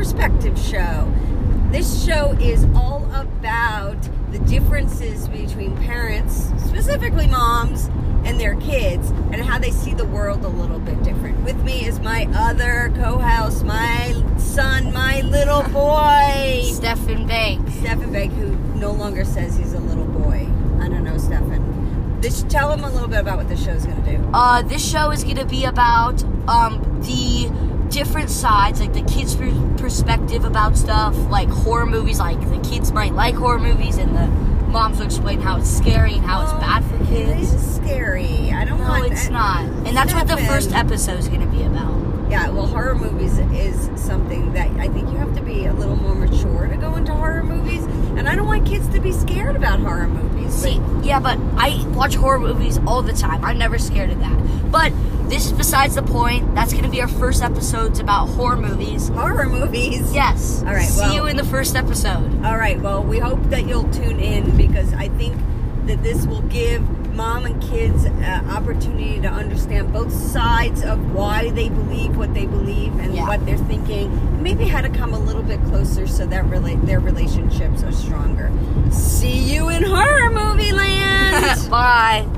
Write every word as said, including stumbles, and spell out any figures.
Perspective Show. This show is all about the differences between parents, specifically moms, and their kids, and how they see the world a little bit different. With me is my other co-host, my son, my little boy, Stefan Bank. Stefan Bank, who no longer says he's a little boy. I don't know, Stefan. This, tell him a little bit about what this show is going to do. Uh, this show is going to be about um, the different sides, like the kids' perspective about stuff, like horror movies. Like the kids might like horror movies, and the moms will explain how it's scary and how oh, it's bad for kids. It is scary. I don't no, want. No, it's I, not. And that's Stefan. what the first episode is going to be about. Yeah, well, horror movies is something that I think you have to be a little more mature to go into horror movies, and I don't want kids to be scared about horror movies. See, yeah, but I watch horror movies all the time. I'm never scared of that. But this is besides the point. That's going to be our first episodes about horror movies. Horror movies? Yes. All right, See well, you in the first episode. All right, well, we hope that you'll tune in, because I think that this will give mom and kids uh, opportunity to understand both sides of why they believe what they believe and yeah. what they're thinking, and maybe how to come a little bit closer so that rela- their relationships are stronger. See you in horror movie land. Bye.